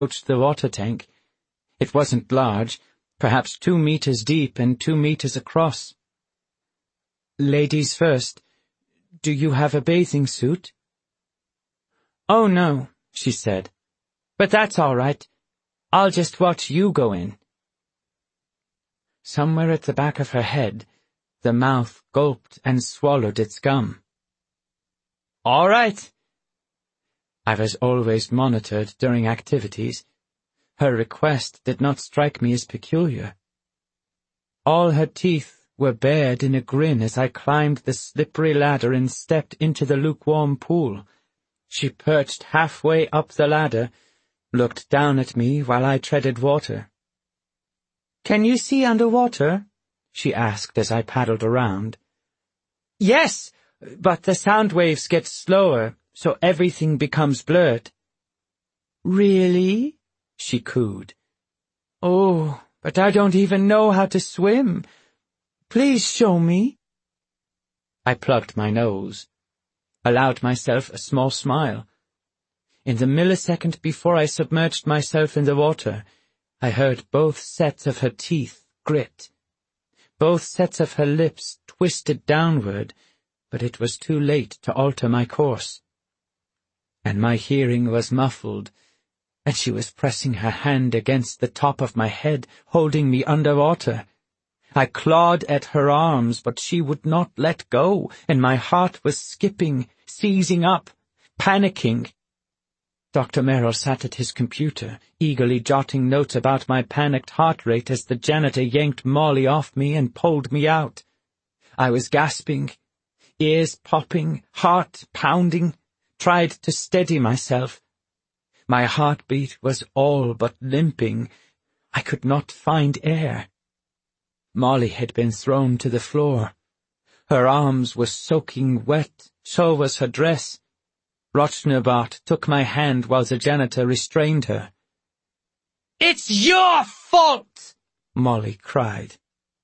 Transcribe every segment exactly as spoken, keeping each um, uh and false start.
approached the water tank. It wasn't large, perhaps two meters deep and two meters across. "Ladies first. Do you have a bathing suit?" "Oh, no," she said. "But that's all right. I'll just watch you go in." Somewhere at the back of her head, the mouth gulped and swallowed its gum. "All right." I was always monitored during activities. Her request did not strike me as peculiar. All her teeth were bared in a grin as I climbed the slippery ladder and stepped into the lukewarm pool. She perched halfway up the ladder, looked down at me while I treaded water. "Can you see underwater?" she asked as I paddled around. "Yes, but the sound waves get slower, so everything becomes blurred." "Really?" she cooed. "Oh, but I don't even know how to swim. Please show me." I plugged my nose, allowed myself a small smile. In the millisecond before I submerged myself in the water, I heard both sets of her teeth grit. Both sets of her lips twisted downward, but it was too late to alter my course. And my hearing was muffled, and she was pressing her hand against the top of my head, holding me underwater. I clawed at her arms, but she would not let go, and my heart was skipping, seizing up, panicking. Doctor Merrill sat at his computer, eagerly jotting notes about my panicked heart rate as the janitor yanked Molly off me and pulled me out. I was gasping, ears popping, heart pounding, tried to steady myself. My heartbeat was all but limping. I could not find air. Molly had been thrown to the floor. Her arms were soaking wet, so was her dress. Rochnabart took my hand while the janitor restrained her. "It's your fault!" Molly cried.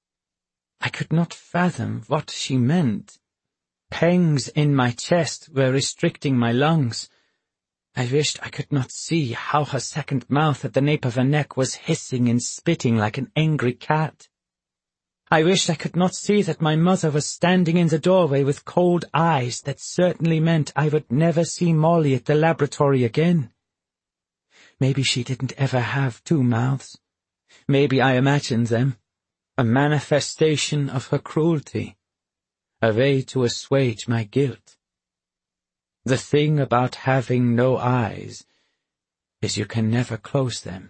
I could not fathom what she meant. Pangs in my chest were restricting my lungs. I wished I could not see how her second mouth at the nape of her neck was hissing and spitting like an angry cat. I wished I could not see that my mother was standing in the doorway with cold eyes that certainly meant I would never see Molly at the laboratory again. Maybe she didn't ever have two mouths. Maybe I imagined them, a manifestation of her cruelty, a way to assuage my guilt. The thing about having no eyes is you can never close them.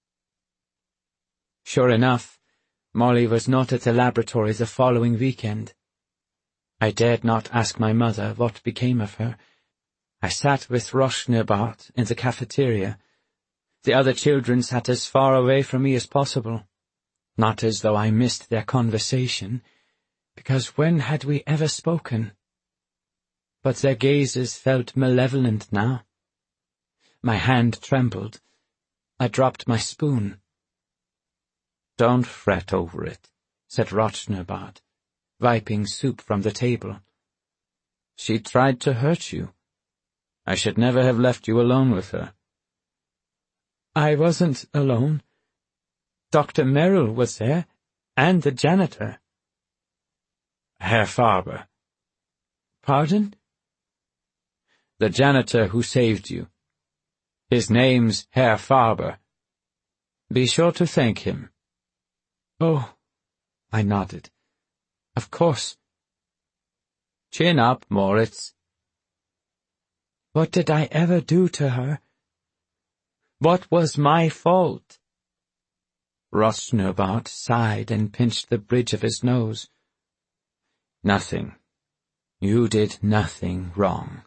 Sure enough, Molly was not at the laboratory the following weekend. I dared not ask my mother what became of her. I sat with Rochnabart in the cafeteria. The other children sat as far away from me as possible, not as though I missed their conversation, because when had we ever spoken? But their gazes felt malevolent now. My hand trembled. I dropped my spoon. "Don't fret over it," said Rochnabart, wiping soup from the table. "She tried to hurt you. I should never have left you alone with her." I wasn't alone. Doctor Merrill was there, and the janitor. "Herr Farber." "Pardon?" "The janitor who saved you. His name's Herr Farber. Be sure to thank him." "Oh," I nodded. "Of course." "Chin up, Moritz." What did I ever do to her? What was my fault? Rochnabart sighed and pinched the bridge of his nose. "Nothing. You did nothing wrong."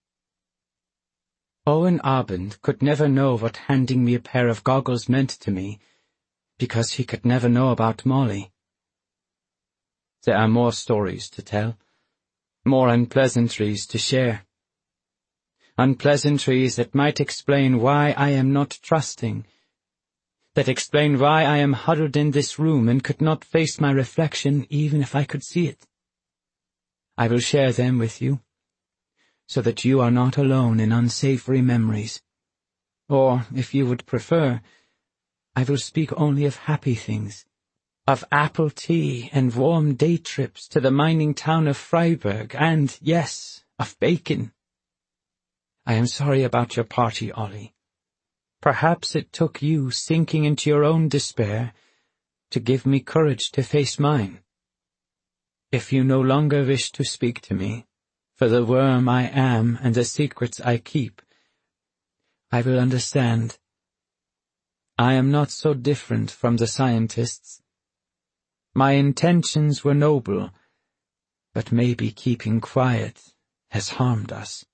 Owen Arband could never know what handing me a pair of goggles meant to me, because he could never know about Molly. There are more stories to tell, more unpleasantries to share. Unpleasantries that might explain why I am not trusting, that explain why I am huddled in this room and could not face my reflection even if I could see it. I will share them with you, so that you are not alone in unsavory memories. or, if you would prefer, I will speak only of happy things, of apple tea and warm day trips to the mining town of Freiburg, and, yes, of bacon. I am sorry about your party, Ollie. Perhaps it took you sinking into your own despair to give me courage to face mine. If you no longer wish to speak to me, for the worm I am and the secrets I keep, I will understand. I am not so different from the scientists. My intentions were noble, but maybe keeping quiet has harmed us.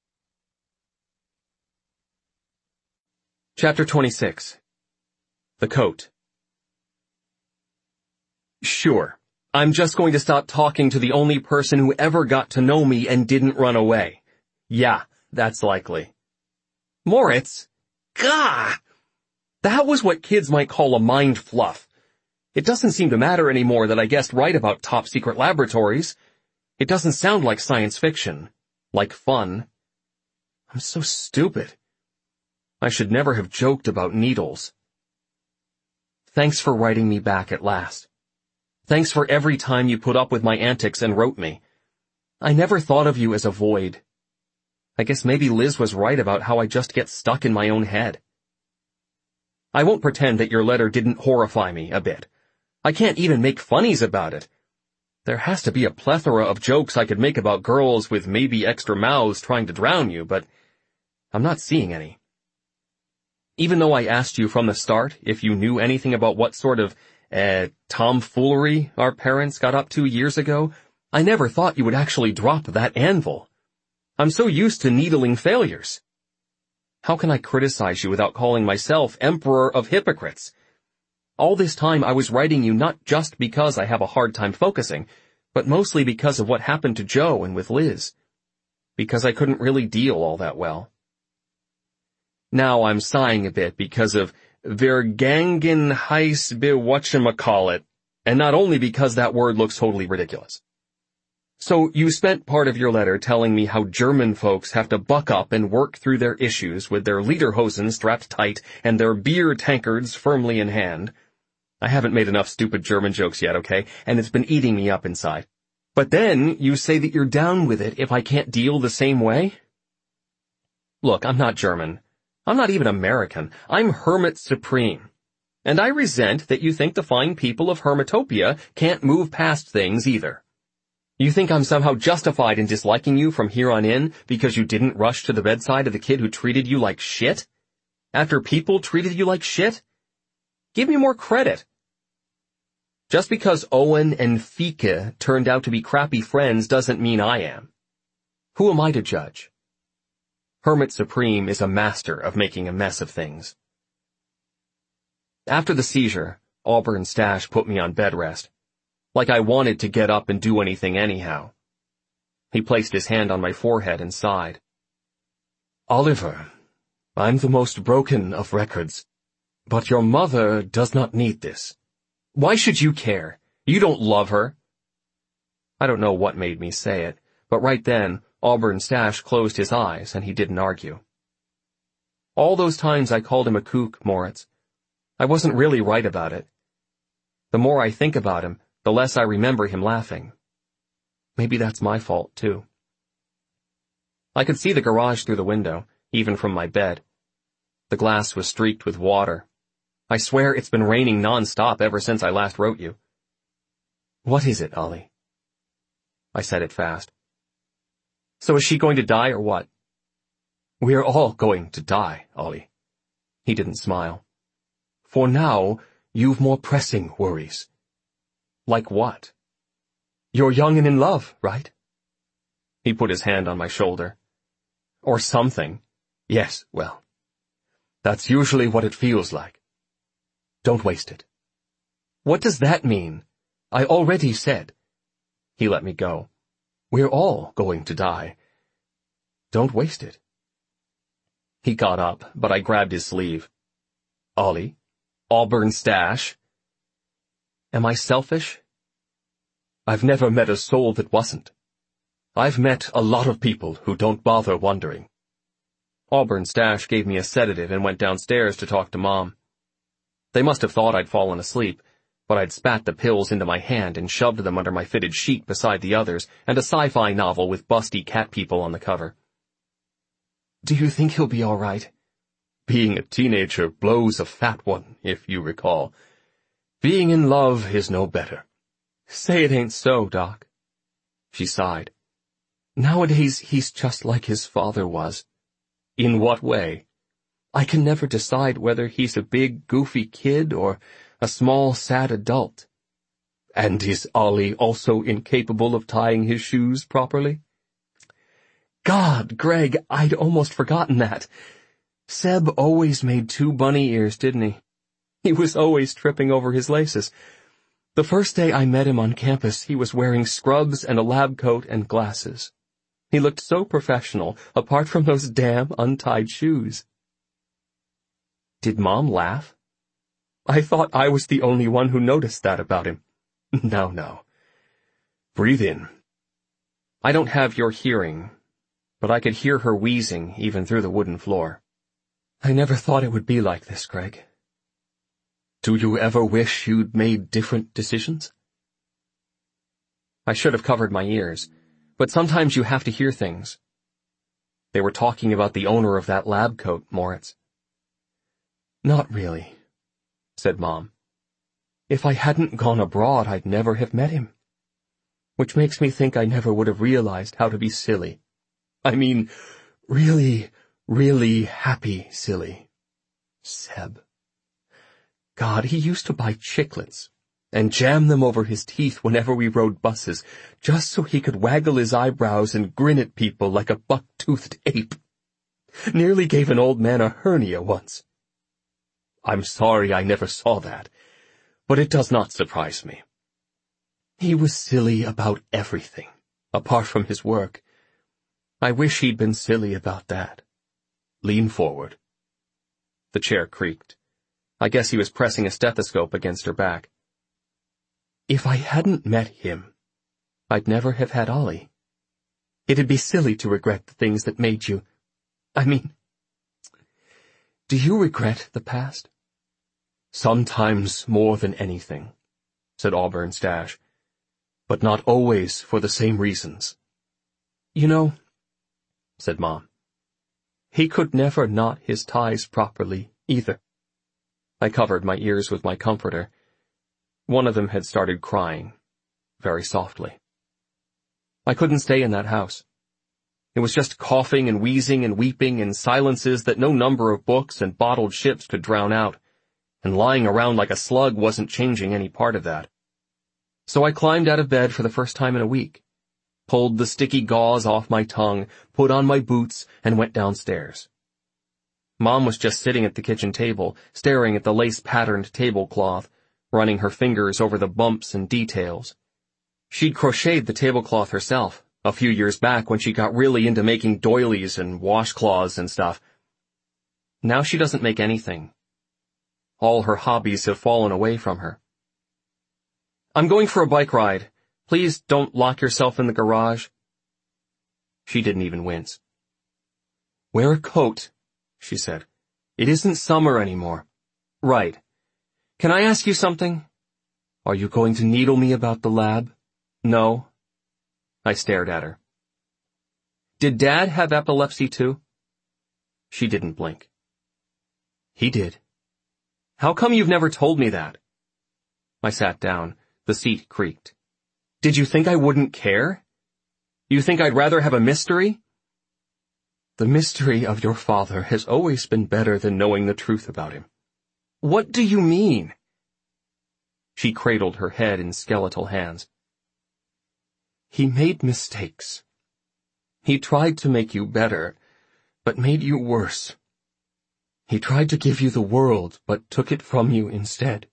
Chapter twenty-six. The Coat. Sure, I'm just going to stop talking to the only person who ever got to know me and didn't run away. Yeah, that's likely. Moritz? Gah! That was what kids might call a mind fluff. It doesn't seem to matter anymore that I guessed right about top secret laboratories. It doesn't sound like science fiction. Like fun. I'm so stupid. I should never have joked about needles. Thanks for writing me back at last. Thanks for every time you put up with my antics and wrote me. I never thought of you as a void. I guess maybe Liz was right about how I just get stuck in my own head. I won't pretend that your letter didn't horrify me a bit. I can't even make funnies about it. There has to be a plethora of jokes I could make about girls with maybe extra mouths trying to drown you, but I'm not seeing any. Even though I asked you from the start if you knew anything about what sort of, eh, tomfoolery our parents got up to years ago, I never thought you would actually drop that anvil. I'm so used to needling failures. How can I criticize you without calling myself emperor of hypocrites? All this time I was writing you not just because I have a hard time focusing, but mostly because of what happened to Joe and with Liz. Because I couldn't really deal all that well. Now I'm sighing a bit because of Vergangen heiß bewhatchamacallit, and not only because that word looks totally ridiculous. So you spent part of your letter telling me how German folks have to buck up and work through their issues with their lederhosen strapped tight and their beer tankards firmly in hand. I haven't made enough stupid German jokes yet, okay, and it's been eating me up inside. But then you say that you're down with it if I can't deal the same way? Look, I'm not German. I'm not even American. I'm Hermit Supreme. And I resent that you think the fine people of Hermitopia can't move past things either. You think I'm somehow justified in disliking you from here on in because you didn't rush to the bedside of the kid who treated you like shit? After people treated you like shit? Give me more credit. Just because Owen and Fieke turned out to be crappy friends doesn't mean I am. Who am I to judge? Hermit Supreme is a master of making a mess of things. After the seizure, Auburn Stash put me on bed rest. Like I wanted to get up and do anything anyhow. He placed his hand on my forehead and sighed. Oliver, I'm the most broken of records, but your mother does not need this. Why should you care? You don't love her. I don't know what made me say it, but right then, Auburn Stash closed his eyes and he didn't argue. All those times I called him a kook, Moritz, I wasn't really right about it. The more I think about him, the less I remember him laughing. Maybe that's my fault, too. I could see the garage through the window, even from my bed. The glass was streaked with water. I swear it's been raining non-stop ever since I last wrote you. What is it, Ollie? I said it fast. So is she going to die or what? We're all going to die, Ollie. He didn't smile. For now, you've more pressing worries. Like what? You're young and in love, right? He put his hand on my shoulder. Or something. Yes, well, that's usually what it feels like. Don't waste it. What does that mean? I already said. He let me go. We're all going to die. Don't waste it. He got up, but I grabbed his sleeve. Ollie? Auburn Stash? Am I selfish? I've never met a soul that wasn't. I've met a lot of people who don't bother wondering. Auburn Stash gave me a sedative and went downstairs to talk to Mom. They must have thought I'd fallen asleep, but I'd spat the pills into my hand and shoved them under my fitted sheet beside the others and a sci-fi novel with busty cat people on the cover. "Do you think he'll be all right?" "Being a teenager blows a fat one, if you recall. Being in love is no better." "Say it ain't so, Doc." She sighed. "Nowadays he's just like his father was." "In what way?" "I can never decide whether he's a big, goofy kid or a small, sad adult." "And is Ollie also incapable of tying his shoes properly?" "God, Greg, I'd almost forgotten that. Seb always made two bunny ears, didn't he? He was always tripping over his laces. The first day I met him on campus, he was wearing scrubs and a lab coat and glasses. He looked so professional, apart from those damn untied shoes." Did Mom laugh? I thought I was the only one who noticed that about him. "No, no. Breathe in." I don't have your hearing, but I could hear her wheezing even through the wooden floor. "I never thought it would be like this, Greg." "Do you ever wish you'd made different decisions?" I should have covered my ears, but sometimes you have to hear things. They were talking about the owner of that lab coat, Moritz. "Not really," said Mom. "If I hadn't gone abroad, I'd never have met him. Which makes me think I never would have realized how to be silly. I mean, really, really happy silly. Seb. God, he used to buy chiclets and jam them over his teeth whenever we rode buses, just so he could waggle his eyebrows and grin at people like a buck-toothed ape. Nearly gave an old man a hernia once. I'm sorry I never saw that, but it does not surprise me. He was silly about everything, apart from his work. I wish he'd been silly about that. Lean forward." The chair creaked. I guess he was pressing a stethoscope against her back. "If I hadn't met him, I'd never have had Ollie. It'd be silly to regret the things that made you. I mean, do you regret the past?" "Sometimes more than anything," said Auburn Stash, "but not always for the same reasons." "You know," said Mom, "he could never knot his ties properly, either." I covered my ears with my comforter. One of them had started crying, very softly. I couldn't stay in that house. It was just coughing and wheezing and weeping in silences that no number of books and bottled ships could drown out, and lying around like a slug wasn't changing any part of that. So I climbed out of bed for the first time in a week, pulled the sticky gauze off my tongue, put on my boots, and went downstairs. Mom was just sitting at the kitchen table, staring at the lace-patterned tablecloth, running her fingers over the bumps and details. She'd crocheted the tablecloth herself, a few years back when she got really into making doilies and washcloths and stuff. Now she doesn't make anything. All her hobbies have fallen away from her. "I'm going for a bike ride. Please don't lock yourself in the garage." She didn't even wince. "Wear a coat," she said. "It isn't summer anymore." "Right. Can I ask you something?" "Are you going to needle me about the lab?" "No." I stared at her. "Did Dad have epilepsy too?" She didn't blink. "He did." "How come you've never told me that?" I sat down. The seat creaked. "Did you think I wouldn't care? You think I'd rather have a mystery?" "The mystery of your father has always been better than knowing the truth about him." "What do you mean?" She cradled her head in skeletal hands. "He made mistakes. He tried to make you better, but made you worse. He tried to give you the world, but took it from you instead.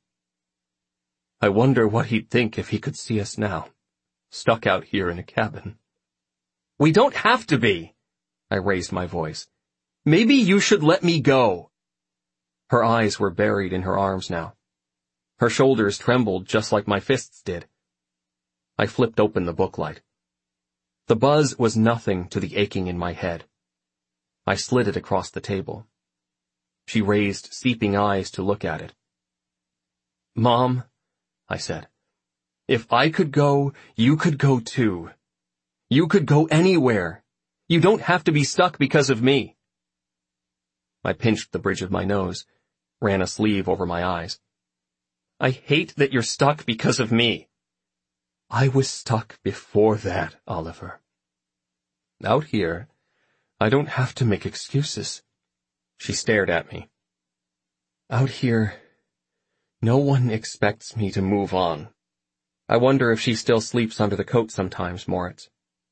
I wonder what he'd think if he could see us now, stuck out here in a cabin." "We don't have to be." I raised my voice. "Maybe you should let me go." Her eyes were buried in her arms now. Her shoulders trembled just like my fists did. I flipped open the booklight. The buzz was nothing to the aching in my head. I slid it across the table. She raised seeping eyes to look at it. "Mom," I said, "if I could go, you could go too. You could go anywhere. You don't have to be stuck because of me." I pinched the bridge of my nose, ran a sleeve over my eyes. "I hate that you're stuck because of me." "I was stuck before that, Oliver. Out here, I don't have to make excuses." She stared at me. "Out here, no one expects me to move on." I wonder if she still sleeps under the coat sometimes, Moritz.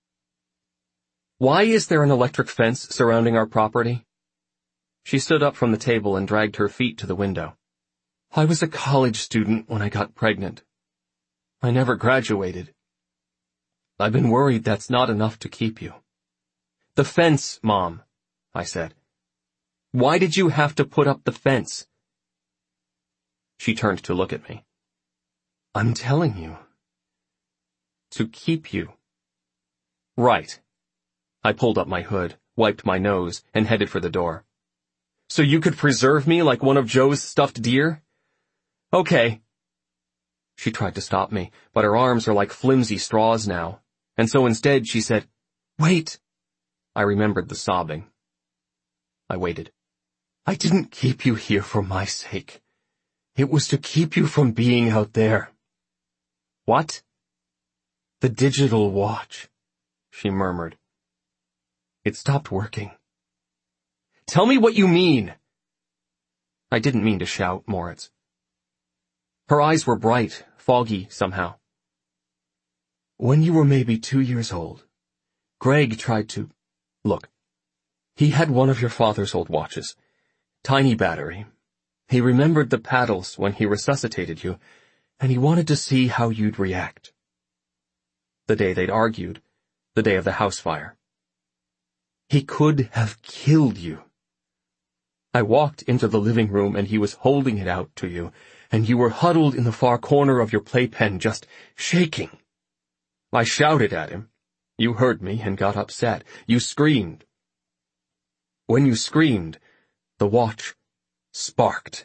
"Why is there an electric fence surrounding our property?" She stood up from the table and dragged her feet to the window. "I was a college student when I got pregnant. I never graduated. I've been worried that's not enough to keep you." "The fence, Mom," I said. "Why did you have to put up the fence?" She turned to look at me. "I'm telling you. To keep you." "Right." I pulled up my hood, wiped my nose, and headed for the door. "So you could preserve me like one of Joe's stuffed deer?" "Okay." She tried to stop me, but her arms are like flimsy straws now, and so instead she said, "Wait." I remembered the sobbing. I waited. "I didn't keep you here for my sake. It was to keep you from being out there." "What?" "The digital watch," she murmured. "It stopped working." "Tell me what you mean." I didn't mean to shout, Moritz. Her eyes were bright, foggy somehow. "When you were maybe two years old, Greg tried to... Look, he had one of your father's old watches. Tiny battery. He remembered the paddles when he resuscitated you, and he wanted to see how you'd react." The day they'd argued, the day of the house fire. "He could have killed you. I walked into the living room and he was holding it out to you, and you were huddled in the far corner of your playpen just shaking. I shouted at him. You heard me and got upset. You screamed. When you screamed, the watch sparked."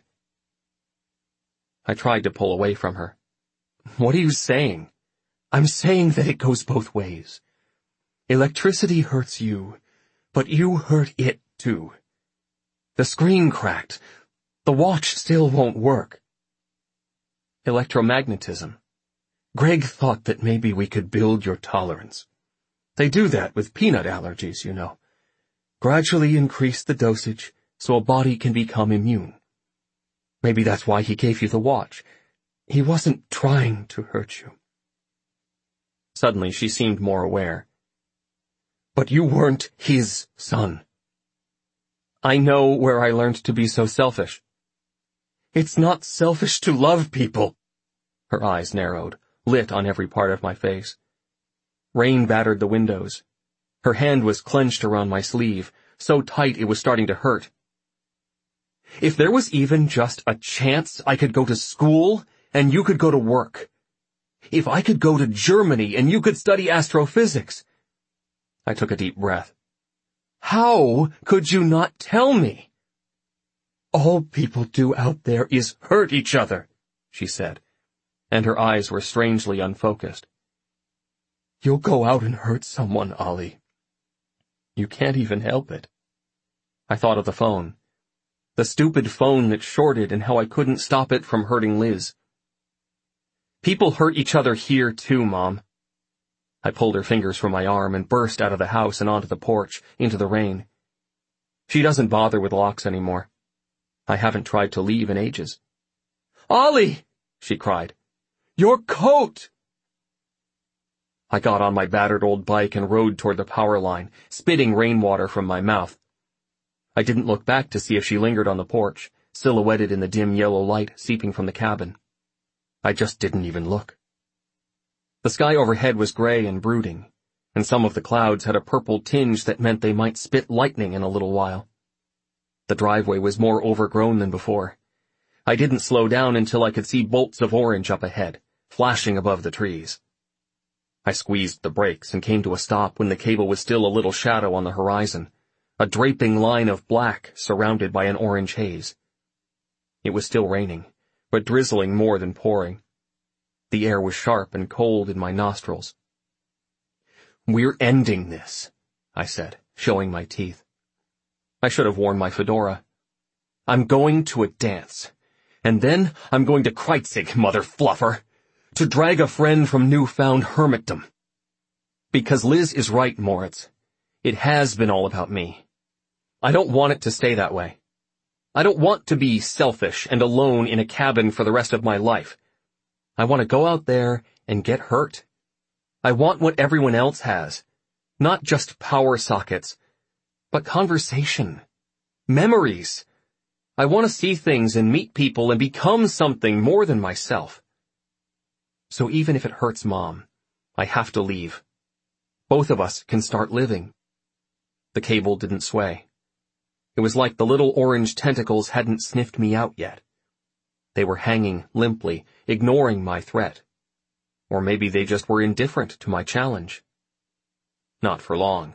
I tried to pull away from her. "What are you saying?" "I'm saying that it goes both ways. Electricity hurts you, but you hurt it too. The screen cracked. The watch still won't work." "Electromagnetism." "Greg thought that maybe we could build your tolerance. They do that with peanut allergies, you know. Gradually increase the dosage so a body can become immune. Maybe that's why he gave you the watch. He wasn't trying to hurt you." Suddenly she seemed more aware. "But you weren't his son." "I know where I learned to be so selfish." "It's not selfish to love people." Her eyes narrowed, lit on every part of my face. Rain battered the windows. Her hand was clenched around my sleeve, so tight it was starting to hurt. "If there was even just a chance I could go to school and you could go to work. If I could go to Germany and you could study astrophysics." I took a deep breath. "How could you not tell me?" "All people do out there is hurt each other," she said, and her eyes were strangely unfocused. "You'll go out and hurt someone, Ollie. You can't even help it." I thought of the phone. The stupid phone that shorted and how I couldn't stop it from hurting Liz. "People hurt each other here too, Mom." I pulled her fingers from my arm and burst out of the house and onto the porch, into the rain. She doesn't bother with locks anymore. I haven't tried to leave in ages. "Ollie!" she cried. "Your coat!" I got on my battered old bike and rode toward the power line, spitting rainwater from my mouth. I didn't look back to see if she lingered on the porch, silhouetted in the dim yellow light seeping from the cabin. I just didn't even look. The sky overhead was gray and brooding, and some of the clouds had a purple tinge that meant they might spit lightning in a little while. The driveway was more overgrown than before. I didn't slow down until I could see bolts of orange up ahead, flashing above the trees. I squeezed the brakes and came to a stop when the cable was still a little shadow on the horizon, a draping line of black surrounded by an orange haze. It was still raining, but drizzling more than pouring. The air was sharp and cold in my nostrils. "We're ending this," I said, showing my teeth. I should have worn my fedora. "I'm going to a dance, and then I'm going to Kreitzig, mother fluffer, to drag a friend from newfound hermitdom. Because Liz is right, Moritz. It has been all about me. I don't want it to stay that way. I don't want to be selfish and alone in a cabin for the rest of my life. I want to go out there and get hurt. I want what everyone else has. Not just power sockets, but conversation. Memories. I want to see things and meet people and become something more than myself. So even if it hurts Mom, I have to leave. Both of us can start living." The cable didn't sway. It was like the little orange tentacles hadn't sniffed me out yet. They were hanging limply, ignoring my threat. Or maybe they just were indifferent to my challenge. Not for long.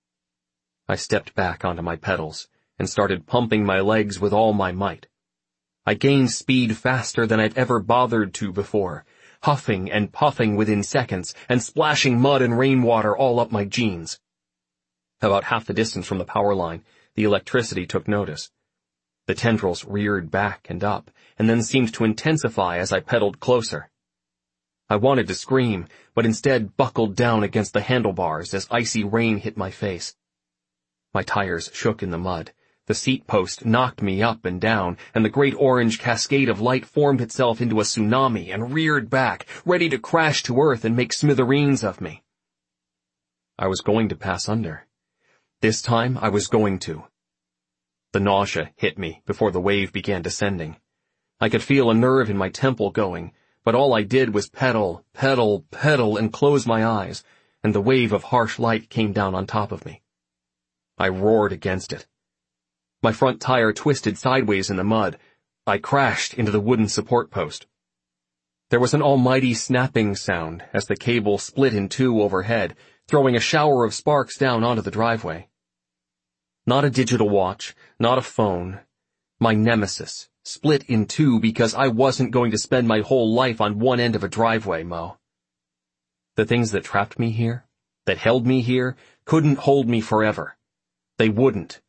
I stepped back onto my pedals and started pumping my legs with all my might. I gained speed faster than I'd ever bothered to before, huffing and puffing within seconds and splashing mud and rainwater all up my jeans. About half the distance from the power line, the electricity took notice. The tendrils reared back and up, and then seemed to intensify as I pedaled closer. I wanted to scream, but instead buckled down against the handlebars as icy rain hit my face. My tires shook in the mud. The seat post knocked me up and down, and the great orange cascade of light formed itself into a tsunami and reared back, ready to crash to earth and make smithereens of me. I was going to pass under. This time I was going to. The nausea hit me before the wave began descending. I could feel a nerve in my temple going, but all I did was pedal, pedal, pedal, and close my eyes, and the wave of harsh light came down on top of me. I roared against it. My front tire twisted sideways in the mud. I crashed into the wooden support post. There was an almighty snapping sound as the cable split in two overhead, throwing a shower of sparks down onto the driveway. Not a digital watch, not a phone. My nemesis, split in two because I wasn't going to spend my whole life on one end of a driveway, Mo. The things that trapped me here, that held me here, couldn't hold me forever. They wouldn't.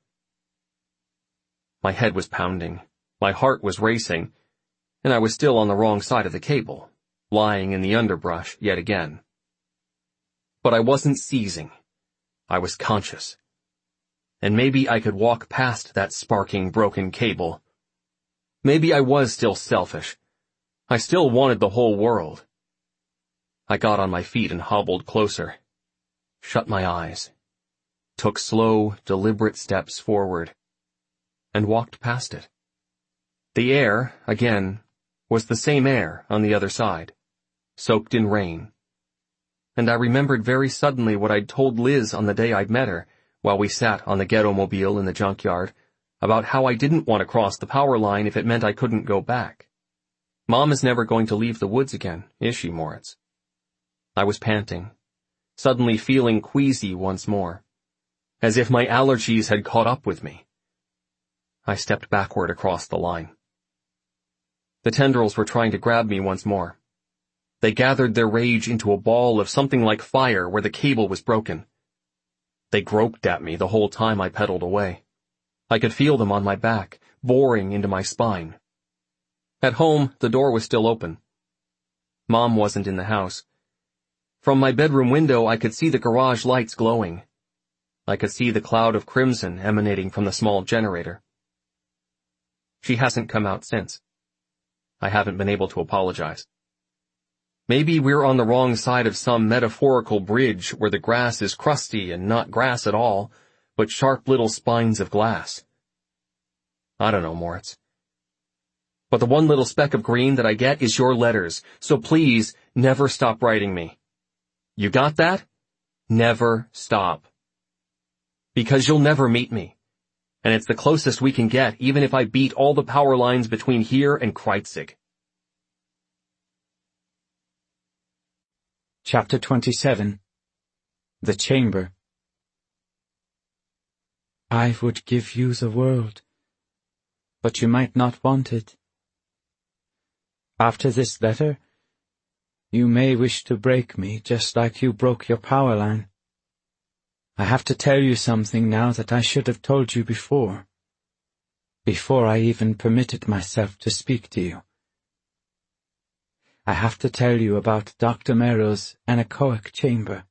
My head was pounding, my heart was racing, and I was still on the wrong side of the cable, lying in the underbrush yet again. But I wasn't seizing. I was conscious. And maybe I could walk past that sparking broken cable. Maybe I was still selfish. I still wanted the whole world. I got on my feet and hobbled closer, shut my eyes, took slow, deliberate steps forward, and walked past it. The air, again, was the same air on the other side, soaked in rain. And I remembered very suddenly what I'd told Liz on the day I'd met her, while we sat on the ghetto-mobile in the junkyard, about how I didn't want to cross the power line if it meant I couldn't go back. Mom is never going to leave the woods again, is she, Moritz? I was panting, suddenly feeling queasy once more, as if my allergies had caught up with me. I stepped backward across the line. The tendrils were trying to grab me once more. They gathered their rage into a ball of something like fire where the cable was broken. They groped at me the whole time I pedaled away. I could feel them on my back, boring into my spine. At home, the door was still open. Mom wasn't in the house. From my bedroom window, I could see the garage lights glowing. I could see the cloud of crimson emanating from the small generator. She hasn't come out since. I haven't been able to apologize. Maybe we're on the wrong side of some metaphorical bridge where the grass is crusty and not grass at all, but sharp little spines of glass. I don't know, Moritz. But the one little speck of green that I get is your letters, so please never stop writing me. You got that? Never stop. Because you'll never meet me. And it's the closest we can get, even if I beat all the power lines between here and Kreitzig. Chapter twenty-seven. The Chamber. I would give you the world, but you might not want it. After this letter, you may wish to break me just like you broke your power line. I have to tell you something now that I should have told you before, before I even permitted myself to speak to you. I have to tell you about Doctor Merrill's anechoic chamber.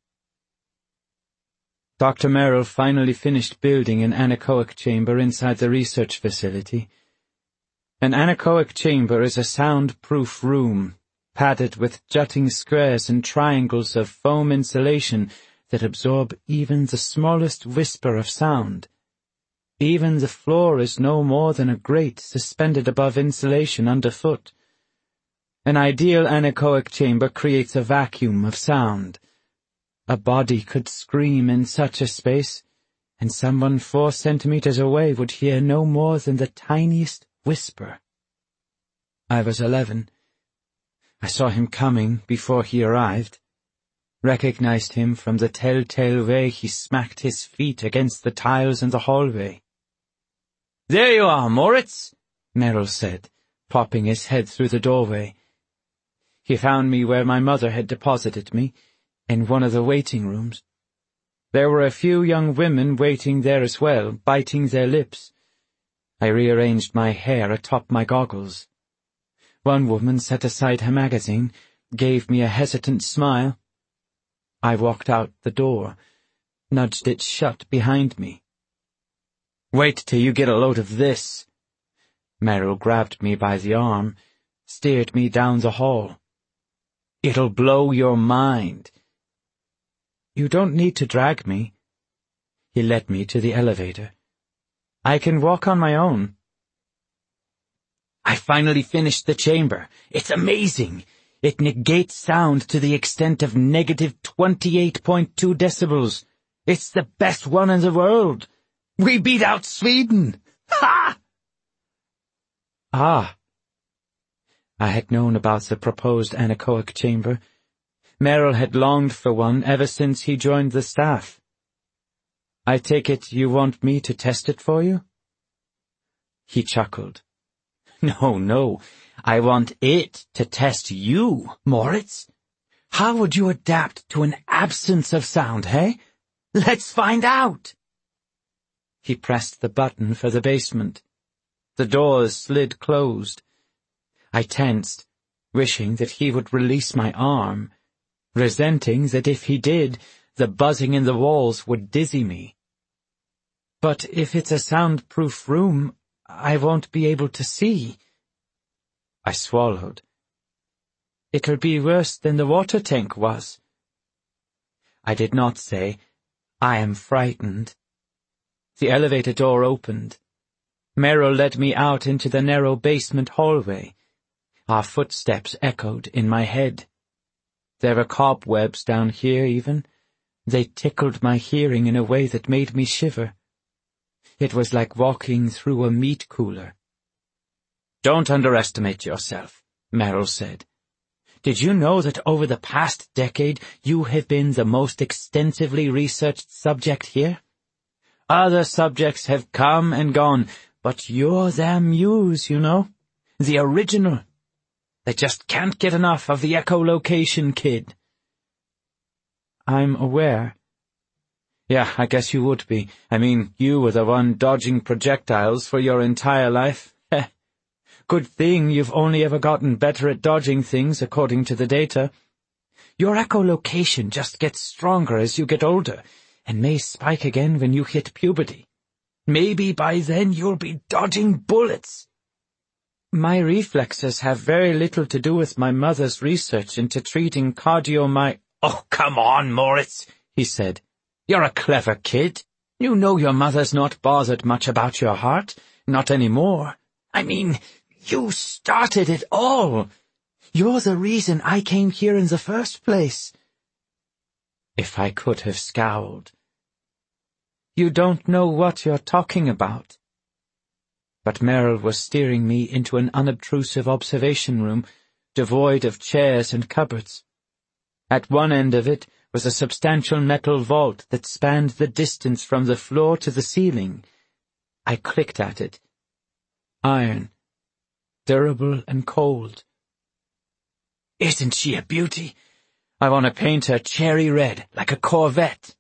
Doctor Merrill finally finished building an anechoic chamber inside the research facility. An anechoic chamber is a sound-proof room, padded with jutting squares and triangles of foam insulation that absorb even the smallest whisper of sound. Even the floor is no more than a grate suspended above insulation underfoot. An ideal anechoic chamber creates a vacuum of sound. A body could scream in such a space, and someone four centimeters away would hear no more than the tiniest whisper. I was eleven. I saw him coming before he arrived, recognized him from the telltale way he smacked his feet against the tiles in the hallway. "There you are, Moritz," Merrill said, popping his head through the doorway. He found me where my mother had deposited me, in one of the waiting rooms. There were a few young women waiting there as well, biting their lips. I rearranged my hair atop my goggles. One woman set aside her magazine, gave me a hesitant smile. I walked out the door, nudged it shut behind me. "Wait till you get a load of this." Merrill grabbed me by the arm, steered me down the hall. "It'll blow your mind." "You don't need to drag me." He led me to the elevator. "I can walk on my own." "I finally finished the chamber. It's amazing. It negates sound to the extent of negative twenty-eight point two decibels. It's the best one in the world. We beat out Sweden. Ha!" Ah. I had known about the proposed anechoic chamber. Merrill had longed for one ever since he joined the staff. "I take it you want me to test it for you?" He chuckled. "No, no. I want it to test you, Moritz. How would you adapt to an absence of sound, hey? Let's find out." He pressed the button for the basement. The doors slid closed. I tensed, wishing that he would release my arm, resenting that if he did, the buzzing in the walls would dizzy me. "But if it's a soundproof room, I won't be able to see." I swallowed. "It'll be worse than the water tank was." I did not say, "I am frightened." The elevator door opened. Merrill led me out into the narrow basement hallway. Our footsteps echoed in my head. There were cobwebs down here even. They tickled my hearing in a way that made me shiver. It was like walking through a meat cooler. "Don't underestimate yourself," Merrill said. "Did you know that over the past decade you have been the most extensively researched subject here? Other subjects have come and gone, but you're their muse, you know, the original. They just can't get enough of the echolocation kid." "I'm aware." "Yeah, I guess you would be. I mean, you were the one dodging projectiles for your entire life. Heh. Good thing you've only ever gotten better at dodging things according to the data. Your echolocation just gets stronger as you get older, and may spike again when you hit puberty. Maybe by then you'll be dodging bullets." "My reflexes have very little to do with my mother's research into treating cardiomyopathy." "Oh, come on, Moritz," he said. "You're a clever kid. You know your mother's not bothered much about your heart. Not anymore. I mean, you started it all. You're the reason I came here in the first place." If I could have scowled. "You don't know what you're talking about." But Merrill was steering me into an unobtrusive observation room, devoid of chairs and cupboards. At one end of it was a substantial metal vault that spanned the distance from the floor to the ceiling. I clicked at it. Iron. Durable and cold. Isn't she a beauty? I want to paint her cherry red, like a Corvette.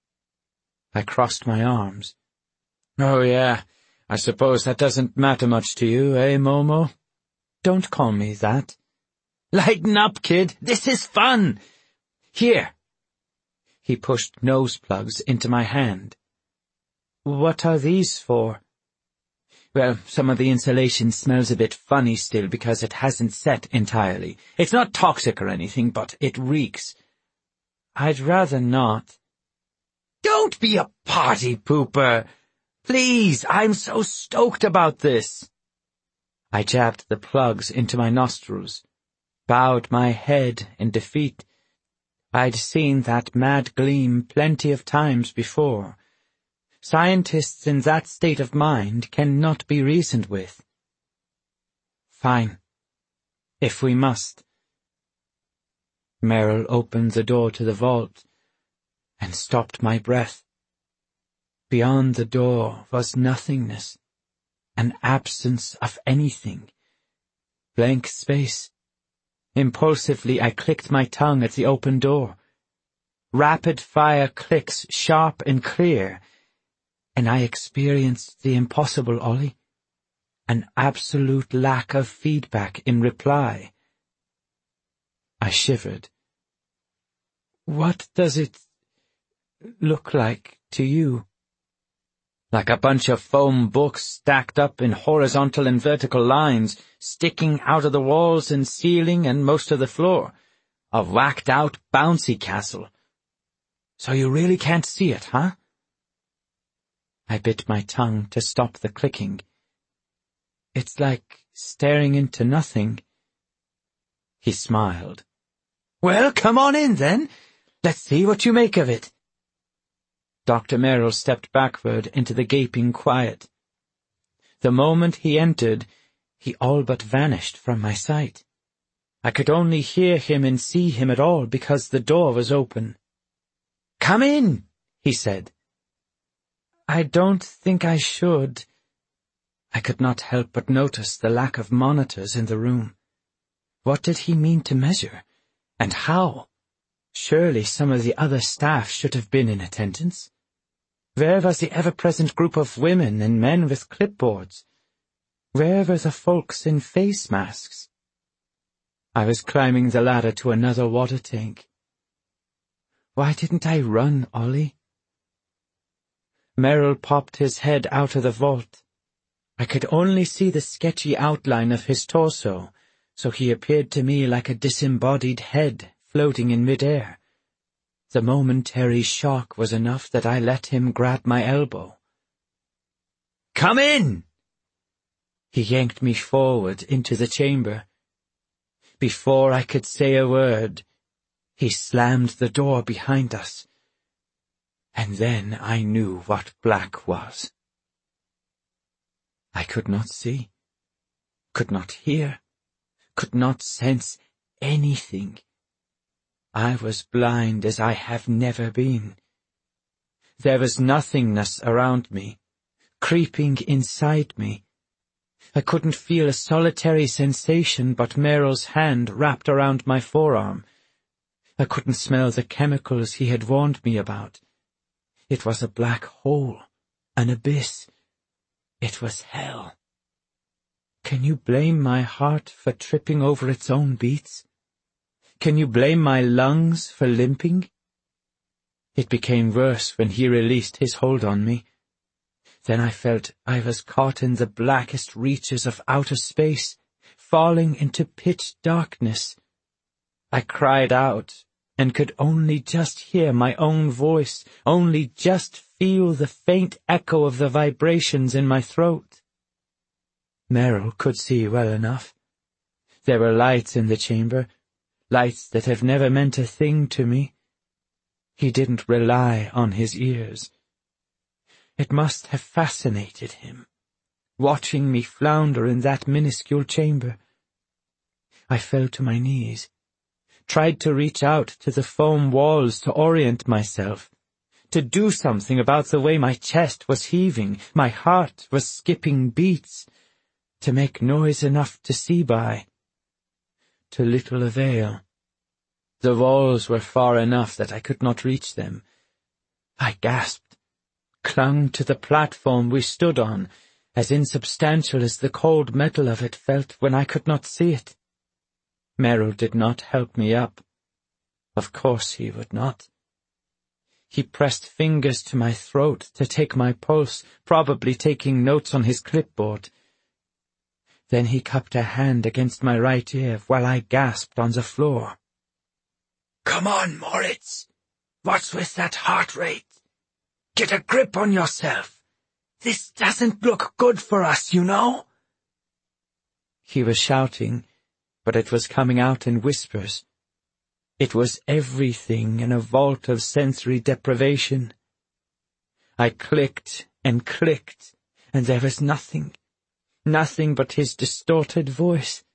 I crossed my arms. Oh yeah, I suppose that doesn't matter much to you, eh, Momo? Don't call me that. Lighten up, kid. This is fun. Here. He pushed nose plugs into my hand. What are these for? Well, some of the insulation smells a bit funny still because it hasn't set entirely. It's not toxic or anything, but it reeks. I'd rather not. Don't be a party pooper. Please, I'm so stoked about this. I jabbed the plugs into my nostrils, bowed my head in defeat. I'd seen that mad gleam plenty of times before. Scientists in that state of mind cannot be reasoned with. Fine, if we must. Merrill opened the door to the vault and stopped my breath. Beyond the door was nothingness, an absence of anything, blank space. Impulsively I clicked my tongue at the open door. Rapid-fire clicks, sharp and clear, and I experienced the impossible, Ollie. An absolute lack of feedback in reply. I shivered. What does it look like to you? Like a bunch of foam books stacked up in horizontal and vertical lines, sticking out of the walls and ceiling and most of the floor. A whacked-out bouncy castle. So you really can't see it, huh? I bit my tongue to stop the clicking. It's like staring into nothing. He smiled. Well, come on in, then. Let's see what you make of it. Doctor Merrill stepped backward into the gaping quiet. The moment he entered, he all but vanished from my sight. I could only hear him and see him at all because the door was open. Come in, he said. I don't think I should. I could not help but notice the lack of monitors in the room. What did he mean to measure? And how? Surely some of the other staff should have been in attendance. Where was the ever-present group of women and men with clipboards? Where were the folks in face masks? I was climbing the ladder to another water tank. Why didn't I run, Ollie? Merrill popped his head out of the vault. I could only see the sketchy outline of his torso, so he appeared to me like a disembodied head floating in midair. The momentary shock was enough that I let him grab my elbow. Come in! He yanked me forward into the chamber. Before I could say a word, he slammed the door behind us. And then I knew what black was. I could not see, could not hear, could not sense anything. I was blind as I have never been. There was nothingness around me, creeping inside me. I couldn't feel a solitary sensation but Merrill's hand wrapped around my forearm. I couldn't smell the chemicals he had warned me about. It was a black hole, an abyss. It was hell. Can you blame my heart for tripping over its own beats? Can you blame my lungs for limping? It became worse when he released his hold on me. Then I felt I was caught in the blackest reaches of outer space, falling into pitch darkness. I cried out, and could only just hear my own voice, only just feel the faint echo of the vibrations in my throat. Merrill could see well enough. There were lights in the chamber, lights that have never meant a thing to me. He didn't rely on his ears. It must have fascinated him, watching me flounder in that minuscule chamber. I fell to my knees, tried to reach out to the foam walls to orient myself, to do something about the way my chest was heaving, my heart was skipping beats, to make noise enough to see by. To little avail. The walls were far enough that I could not reach them. I gasped, clung to the platform we stood on, as insubstantial as the cold metal of it felt when I could not see it. Merrill did not help me up. Of course he would not. He pressed fingers to my throat to take my pulse, probably taking notes on his clipboard. Then he cupped a hand against my right ear while I gasped on the floor. "Come on, Moritz. What's with that heart rate? Get a grip on yourself. This doesn't look good for us, you know." He was shouting, but it was coming out in whispers. It was everything in a vault of sensory deprivation. I clicked and clicked, and there was nothing, nothing but his distorted voice.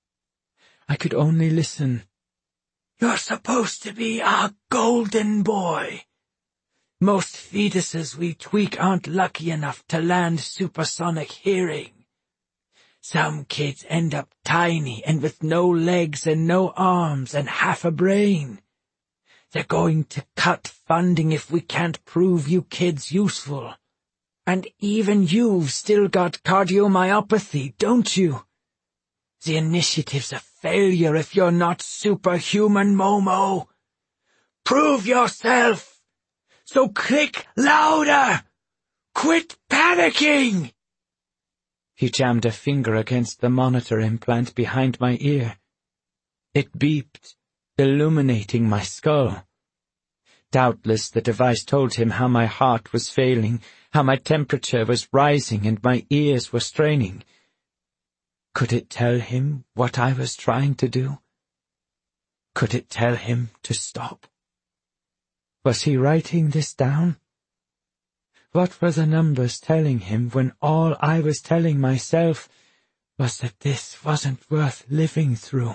I could only listen. "You're supposed to be our golden boy. Most fetuses we tweak aren't lucky enough to land supersonic hearing. Some kids end up tiny and with no legs and no arms and half a brain. They're going to cut funding if we can't prove you kids useful. And even you've still got cardiomyopathy, don't you? The initiative's a failure if you're not superhuman, Momo. Prove yourself! So click louder! Quit panicking!" He jammed a finger against the monitor implant behind my ear. It beeped, illuminating my skull. Doubtless the device told him how my heart was failing, how my temperature was rising and my ears were straining. Could it tell him what I was trying to do? Could it tell him to stop? Was he writing this down? What were the numbers telling him when all I was telling myself was that this wasn't worth living through?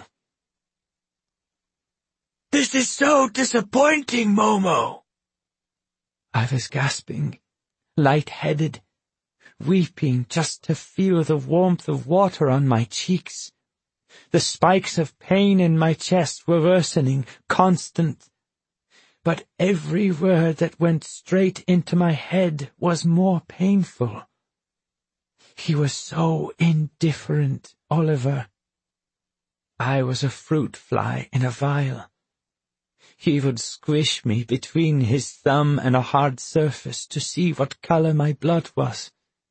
"This is so disappointing, Momo!" I was gasping, light-headed, weeping just to feel the warmth of water on my cheeks. The spikes of pain in my chest were worsening, constant. But every word that went straight into my head was more painful. He was so indifferent, Oliver. I was a fruit fly in a vial. He would squish me between his thumb and a hard surface to see what color my blood was.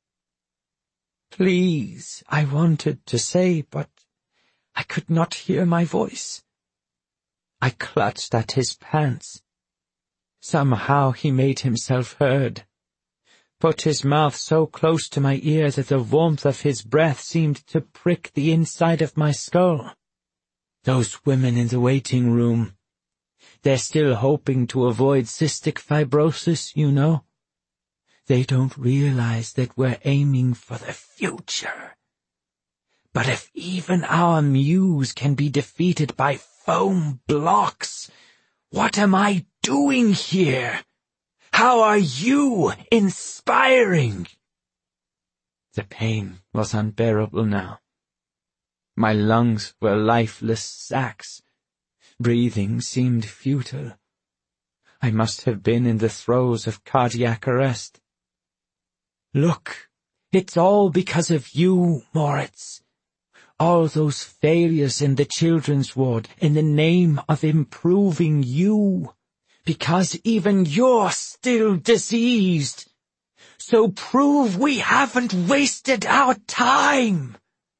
"Please," I wanted to say, but I could not hear my voice. I clutched at his pants. Somehow he made himself heard, put his mouth so close to my ear that the warmth of his breath seemed to prick the inside of my skull. Those women in the waiting room, they're still hoping to avoid cystic fibrosis, you know. They don't realize that we're aiming for the future. But if even our muse can be defeated by foam blocks, what am I doing here? How are you inspiring?" The pain was unbearable now. My lungs were lifeless sacs. Breathing seemed futile. I must have been in the throes of cardiac arrest. "Look, it's all because of you, Moritz. All those failures in the children's ward in the name of improving you, because even you're still diseased. So prove we haven't wasted our time.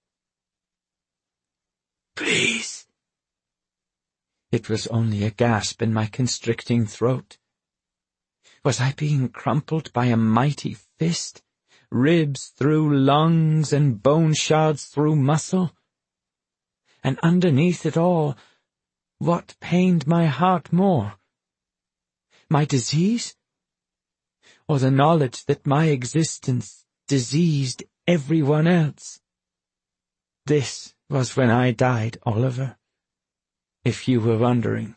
Please." It was only a gasp in my constricting throat. Was I being crumpled by a mighty fist? Ribs through lungs and bone shards through muscle? And underneath it all, what pained my heart more? My disease? Or the knowledge that my existence diseased everyone else? This was when I died, Oliver. if you were wondering.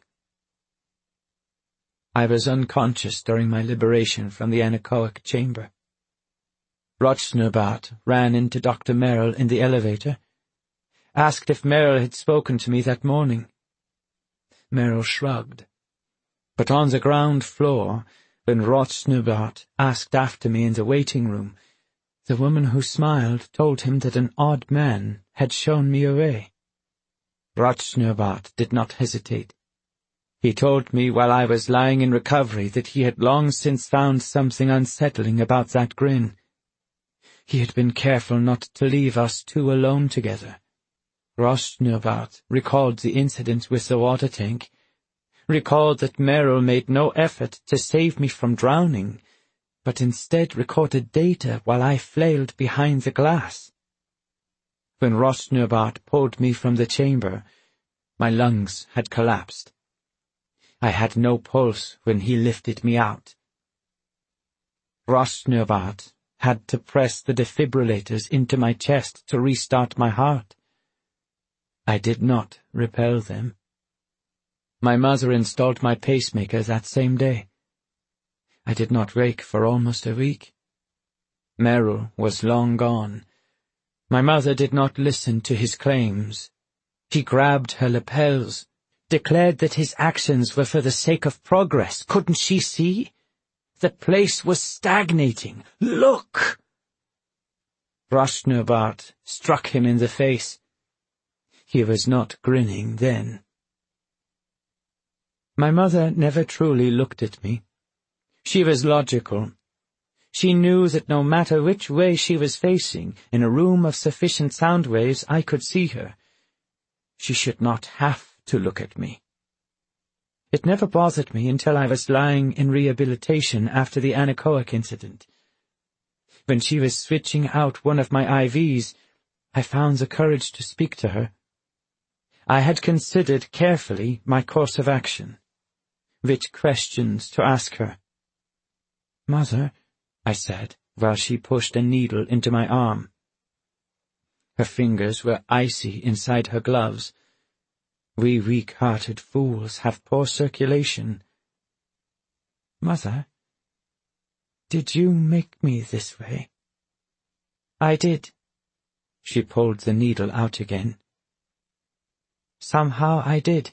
I was unconscious during my liberation from the anechoic chamber. Rochnabad ran into Doctor Merrill in the elevator, asked if Merrill had spoken to me that morning. Merrill shrugged. But on the ground floor, when Rochnabad asked after me in the waiting room, the woman who smiled told him that an odd man had shown me away. Rochnabad did not hesitate. He told me while I was lying in recovery that he had long since found something unsettling about that grin. He had been careful not to leave us two alone together. Rochnabad recalled the incident with the water tank, recalled that Merrill made no effort to save me from drowning, but instead recorded data while I flailed behind the glass. When Rochnabad pulled me from the chamber, my lungs had collapsed. I had no pulse when he lifted me out. Rochnabad had to press the defibrillators into my chest to restart my heart. I did not repel them. My mother installed my pacemaker that same day. I did not wake for almost a week. Merrill was long gone. My mother did not listen to his claims. He grabbed her lapels, declared that his actions were for the sake of progress. Couldn't she see? The place was stagnating. Look! Rochnabad struck him in the face. He was not grinning then. My mother never truly looked at me. She was logical. She knew that no matter which way she was facing, in a room of sufficient sound waves I could see her. She should not have to look at me. It never bothered me until I was lying in rehabilitation after the anechoic incident. When she was switching out one of my I Vs, I found the courage to speak to her. I had considered carefully my course of action, which questions to ask her. "Mother," I said, while she pushed a needle into my arm. Her fingers were icy inside her gloves. We weak-hearted fools have poor circulation. "Mother, did you make me this way?" "I did." She pulled the needle out again. "Somehow I did."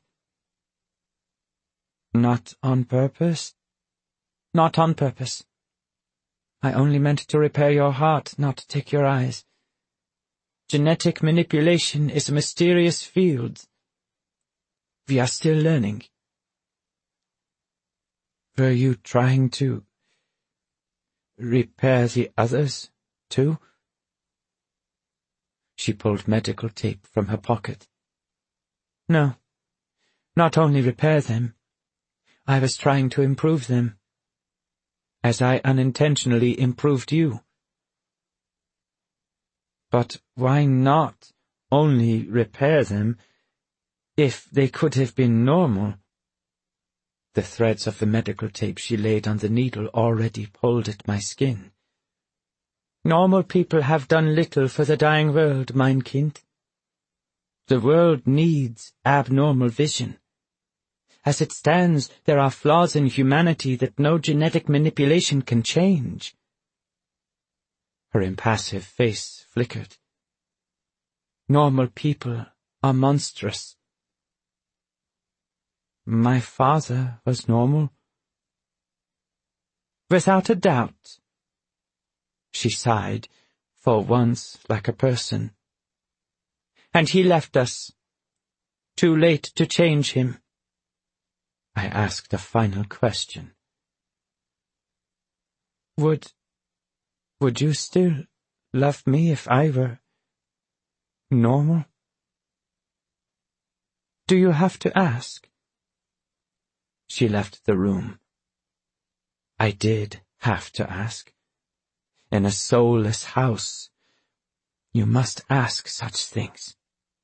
"Not on purpose?" "Not on purpose. I only meant to repair your heart, not to take your eyes. Genetic manipulation is a mysterious field. We are still learning." "Were you trying to repair the others, too?" She pulled medical tape from her pocket. "No, not only repair them. I was trying to improve them, as I unintentionally improved you." "But why not only repair them if they could have been normal?" The threads of the medical tape she laid on the needle already pulled at my skin. "Normal people have done little for the dying world, mein Kind. The world needs abnormal vision. As it stands, there are flaws in humanity that no genetic manipulation can change." Her impassive face flickered. "Normal people are monstrous." "My father was normal?" "Without a doubt." She sighed, for once like a person. "And he left us. Too late to change him." I asked a final question. Would, would you still love me if I were normal? Do you have to ask? She left the room. I did have to ask. In a soulless house, you must ask such things.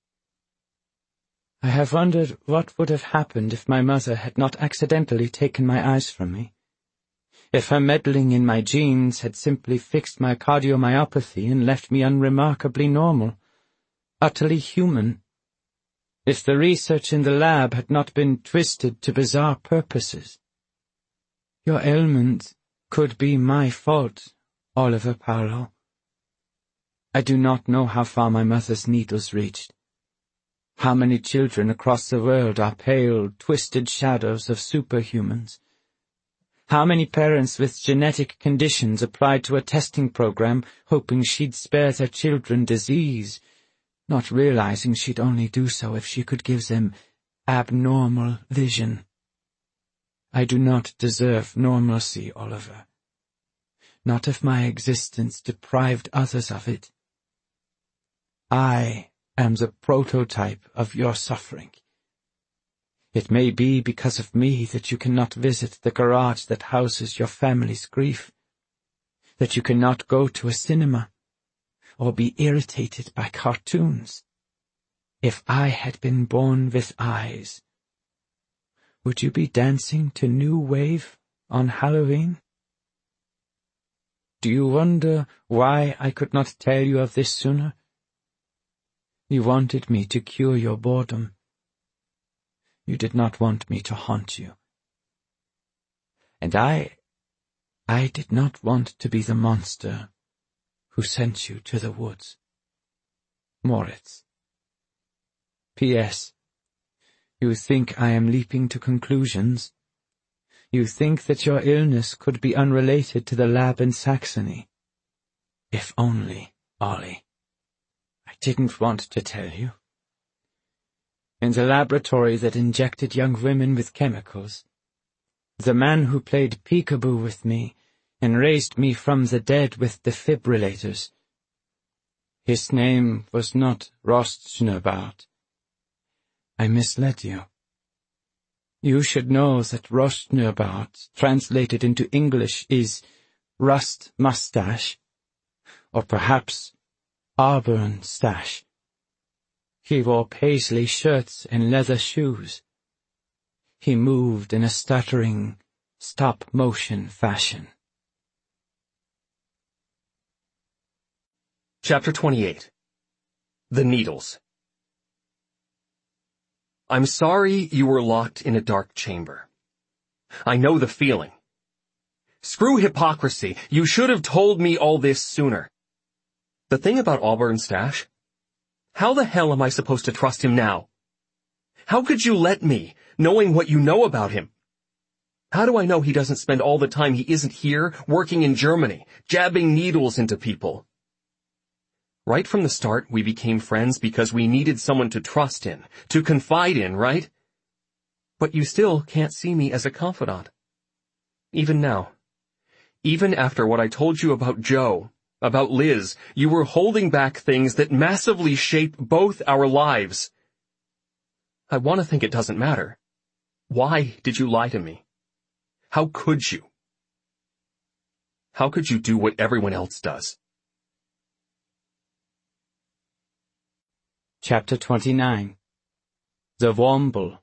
I have wondered what would have happened if my mother had not accidentally taken my eyes from me. If her meddling in my genes had simply fixed my cardiomyopathy and left me unremarkably normal, utterly human. if the research in the lab had not been twisted to bizarre purposes. Your ailment could be my fault, Oliver Paolo. I do not know how far my mother's needles reached. How many children across the world are pale, twisted shadows of superhumans? How many parents with genetic conditions applied to a testing program, hoping she'd spare their children disease, not realizing she'd only do so if she could give them abnormal vision. I do not deserve normalcy, Oliver. Not if my existence deprived others of it. I am the prototype of your suffering. It may be because of me that you cannot visit the garage that houses your family's grief, that you cannot go to a cinema, or be irritated by cartoons. If I had been born with eyes, would you be dancing to New Wave on Halloween? Do you wonder why I could not tell you of this sooner? You wanted me to cure your boredom. You did not want me to haunt you. And I, I did not want to be the monster who sent you to the woods. Moritz. P S. You think I am leaping to conclusions? You think that your illness could be unrelated to the lab in Saxony? If only, Ollie. I didn't want to tell you. In the laboratory that injected young women with chemicals, the man who played peekaboo with me and raised me from the dead with defibrillators, his name was not Rostschneebart. I misled you. You should know that Rostschneebart, translated into English, is rust mustache, or perhaps auburn stash. He wore paisley shirts and leather shoes. He moved in a stuttering, stop-motion fashion. Chapter twenty-eight. The Needles. I'm sorry you were locked in a dark chamber. I know the feeling. Screw hypocrisy. You should have told me all this sooner. The thing about Auburn Stash? How the hell am I supposed to trust him now? How could you let me, knowing what you know about him? How do I know he doesn't spend all the time he isn't here, working in Germany, jabbing needles into people? Right from the start, we became friends because we needed someone to trust in, to confide in, right? But you still can't see me as a confidant. Even now. Even after what I told you about Joe, about Liz, you were holding back things that massively shape both our lives. I want to think it doesn't matter. Why did you lie to me? How could you? How could you do what everyone else does? Chapter twenty-nine. The Womble.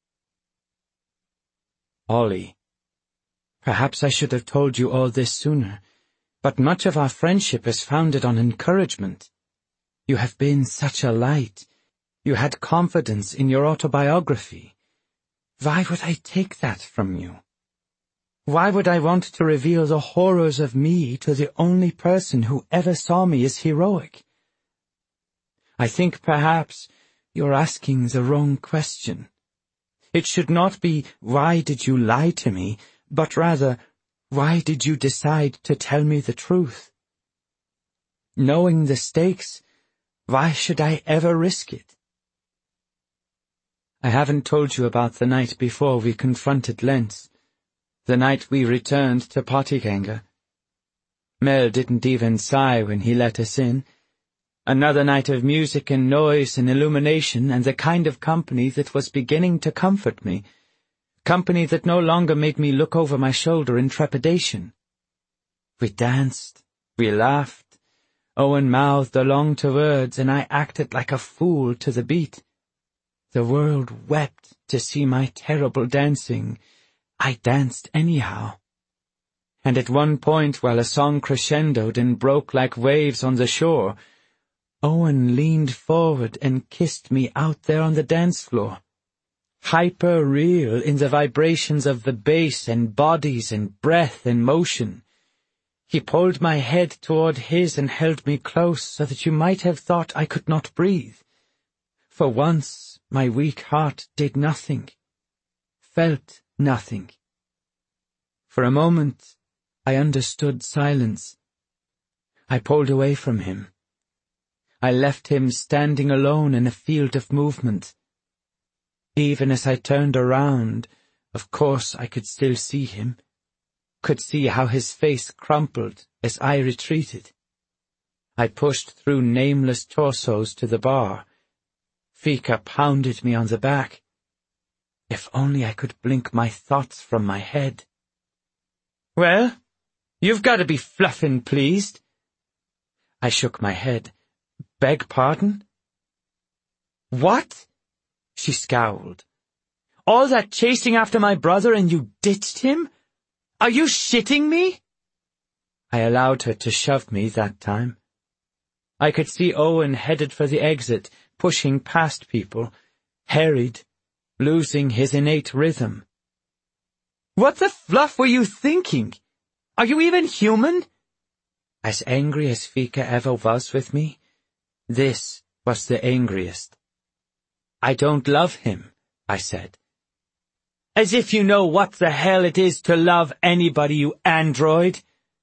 Ollie, perhaps I should have told you all this sooner, but much of our friendship is founded on encouragement. You have been such a light. You had confidence in your autobiography. Why would I take that from you? Why would I want to reveal the horrors of me to the only person who ever saw me as heroic? I think perhaps you're asking the wrong question. It should not be, why did you lie to me, but rather, why did you decide to tell me the truth? Knowing the stakes, why should I ever risk it? I haven't told you about the night before we confronted Lentz, the night we returned to Pottiganger. Mel didn't even sigh when he let us in. Another night of music and noise and illumination and the kind of company that was beginning to comfort me, company that no longer made me look over my shoulder in trepidation. We danced, we laughed, Owen mouthed along to words, and I acted like a fool to the beat. The world wept to see my terrible dancing. I danced anyhow. And at one point, while a song crescendoed and broke like waves on the shore, Owen leaned forward and kissed me out there on the dance floor. Hyper-real in the vibrations of the bass and bodies and breath and motion. He pulled my head toward his and held me close so that you might have thought I could not breathe. For once, my weak heart did nothing, felt nothing. For a moment, I understood silence. I pulled away from him. I left him standing alone in a field of movement. Even as I turned around, of course I could still see him, could see how his face crumpled as I retreated. I pushed through nameless torsos to the bar. Fika pounded me on the back. If only I could blink my thoughts from my head. "Well, you've got to be fluffin' pleased." I shook my head. "Beg pardon?" "What?" She scowled. "All that chasing after my brother and you ditched him? Are you shitting me?" I allowed her to shove me that time. I could see Owen headed for the exit, pushing past people, harried, losing his innate rhythm. "What the fluff were you thinking? Are you even human?" As angry as Fika ever was with me, this was the angriest. "I don't love him," I said. "As if you know what the hell it is to love anybody, you android."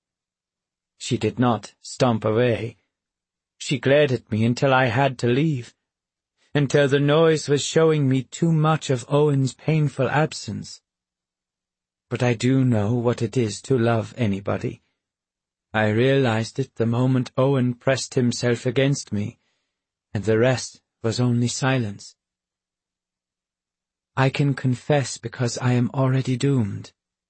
She did not stomp away. She glared at me until I had to leave, until the noise was showing me too much of Owen's painful absence. But I do know what it is to love anybody. I realized it the moment Owen pressed himself against me, and the rest was only silence. I can confess because I am already doomed.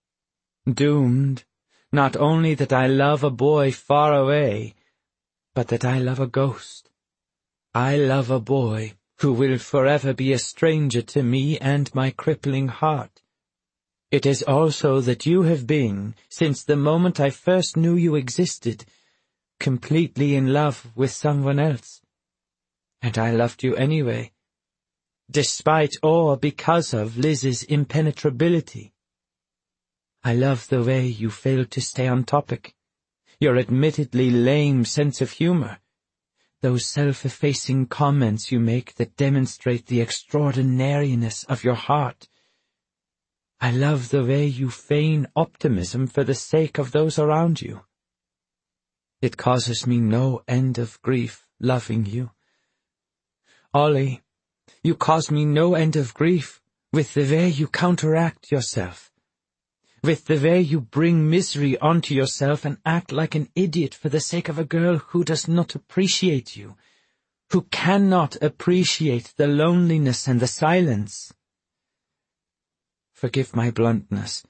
Doomed, not only that I love a boy far away, but that I love a ghost. I love a boy who will forever be a stranger to me and my crippling heart. It is also that you have been, since the moment I first knew you existed, completely in love with someone else. And I loved you anyway, despite or because of Liz's impenetrability. I love the way you failed to stay on topic, your admittedly lame sense of humor, those self-effacing comments you make that demonstrate the extraordinariness of your heart. I love the way you feign optimism for the sake of those around you. It causes me no end of grief loving you. Ollie, you cause me no end of grief with the way you counteract yourself, with the way you bring misery onto yourself and act like an idiot for the sake of a girl who does not appreciate you, who cannot appreciate the loneliness and the silence. Forgive my bluntness.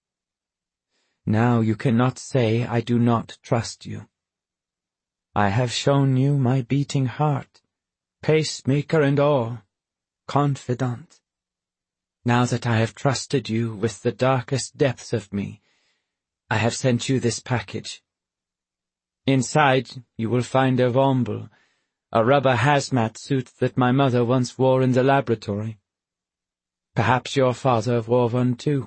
Now you cannot say I do not trust you. I have shown you my beating heart, pacemaker and all, confidant. Now that I have trusted you with the darkest depths of me, I have sent you this package. Inside you will find a Vomble, a rubber hazmat suit that my mother once wore in the laboratory. Perhaps your father wore one too.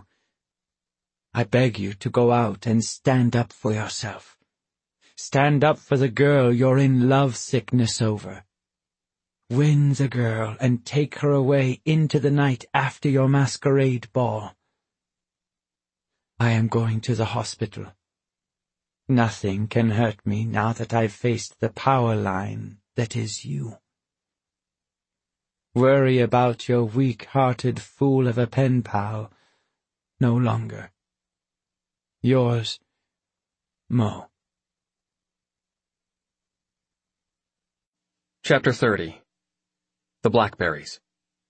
I beg you to go out and stand up for yourself. Stand up for the girl you're in love sickness over. Win the girl and take her away into the night after your masquerade ball. I am going to the hospital. Nothing can hurt me now that I've faced the power line that is you. Worry about your weak-hearted fool of a pen pal no longer. Yours, Mo. Chapter thirty. The Blackberries.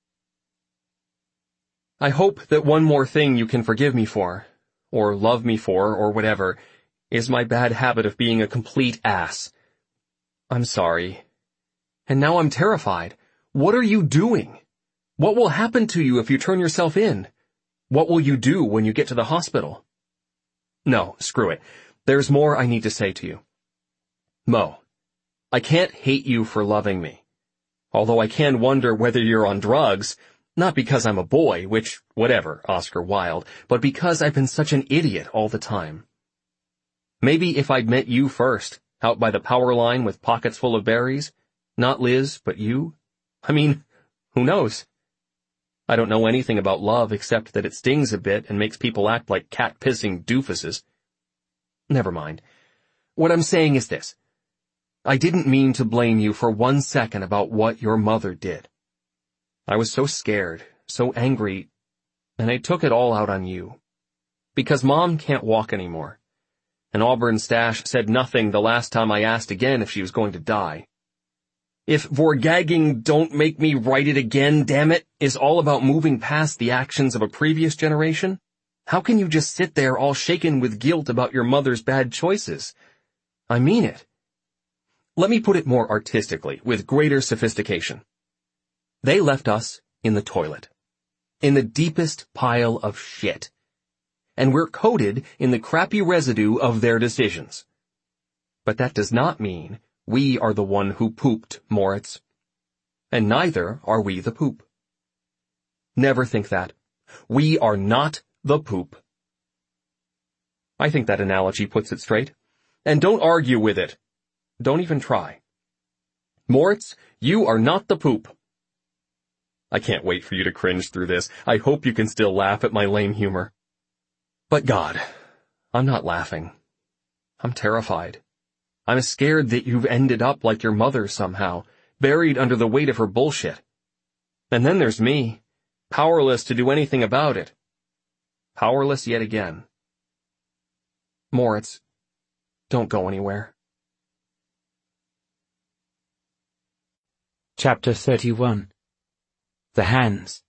I hope that one more thing you can forgive me for, or love me for, or whatever, is my bad habit of being a complete ass. I'm sorry. And now I'm terrified. What are you doing? What will happen to you if you turn yourself in? What will you do when you get to the hospital? No, screw it. There's more I need to say to you. Mo, I can't hate you for loving me. Although I can wonder whether you're on drugs, not because I'm a boy, which, whatever, Oscar Wilde, but because I've been such an idiot all the time. Maybe if I'd met you first, out by the power line with pockets full of berries, not Liz, but you. I mean, who knows? I don't know anything about love except that it stings a bit and makes people act like cat-pissing doofuses. Never mind. What I'm saying is this. I didn't mean to blame you for one second about what your mother did. I was so scared, so angry, and I took it all out on you. Because Mom can't walk anymore. And Auburn Stash said nothing the last time I asked again if she was going to die. If Vorgagging Don't Make Me Write It Again, damn it, is all about moving past the actions of a previous generation, how can you just sit there all shaken with guilt about your mother's bad choices? I mean it. Let me put it more artistically, with greater sophistication. They left us in the toilet. In the deepest pile of shit. And we're coated in the crappy residue of their decisions. But that does not mean we are the one who pooped, Moritz. And neither are we the poop. Never think that. We are not the poop. I think that analogy puts it straight. And don't argue with it. Don't even try. Moritz, you are not the poop. I can't wait for you to cringe through this. I hope you can still laugh at my lame humor. But God, I'm not laughing. I'm terrified. I'm scared that you've ended up like your mother somehow, buried under the weight of her bullshit. And then there's me, powerless to do anything about it. Powerless yet again. Moritz, don't go anywhere. Chapter thirty-one. The Hands.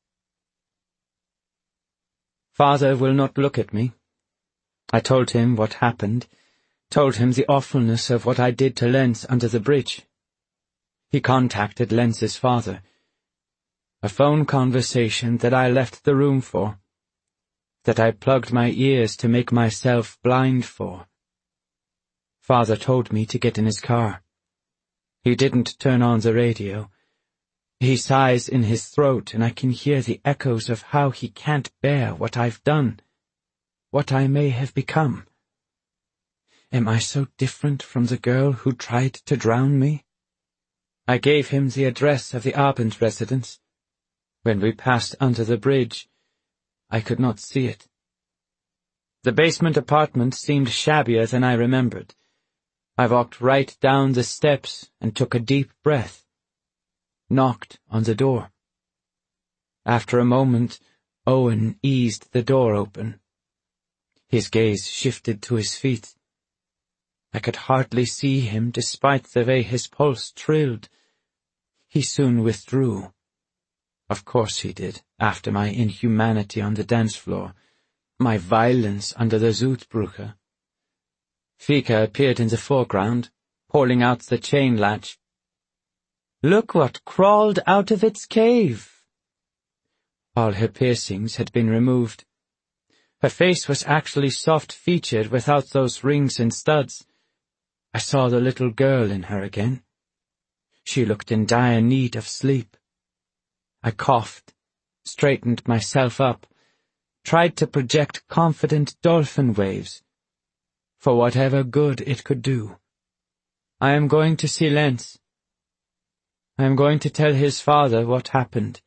Father will not look at me. I told him what happened, told him the awfulness of what I did to Lenz under the bridge. He contacted Lenz's father. A phone conversation that I left the room for, that I plugged my ears to make myself blind for. Father told me to get in his car. He didn't turn on the radio. He sighs in his throat, and I can hear the echoes of how he can't bear what I've done, what I may have become. Am I so different from the girl who tried to drown me? I gave him the address of the Abend residence. When we passed under the bridge, I could not see it. The basement apartment seemed shabbier than I remembered. I walked right down the steps and took a deep breath. Knocked on the door. After a moment, Owen eased the door open. His gaze shifted to his feet. I could hardly see him despite the way his pulse trilled. He soon withdrew. Of course he did, after my inhumanity on the dance floor, my violence under the Zootbrücke. Fika appeared in the foreground, pulling out the chain latch. Look what crawled out of its cave. All her piercings had been removed. Her face was actually soft-featured without those rings and studs. I saw the little girl in her again. She looked in dire need of sleep. I coughed, straightened myself up, tried to project confident dolphin waves, for whatever good it could do. I am going to see Lenz. I am going to tell his father what happened.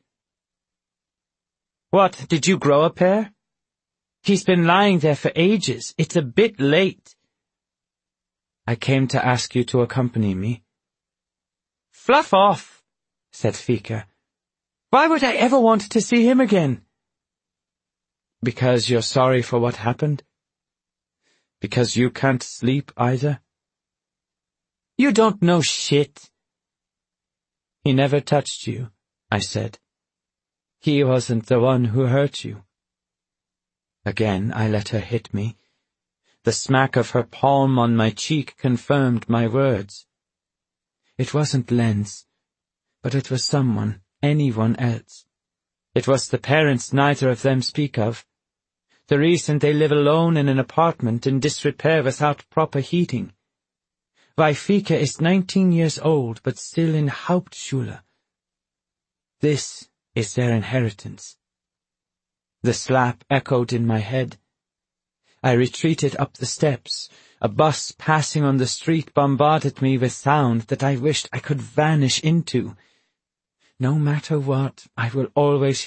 What, did you grow a pair? He's been lying there for ages. It's a bit late. I came to ask you to accompany me. Fluff off, said Fika. Why would I ever want to see him again? Because you're sorry for what happened? Because you can't sleep either? You don't know shit. He never touched you, I said. He wasn't the one who hurt you. Again I let her hit me. The smack of her palm on my cheek confirmed my words. It wasn't Lenz, but it was someone, anyone else. It was the parents neither of them speak of. The reason they live alone in an apartment in disrepair without proper heating. Vaifika is nineteen years old, but still in Hauptschule. This is their inheritance. The slap echoed in my head. I retreated up the steps. A bus passing on the street bombarded me with sound that I wished I could vanish into. No matter what, I will always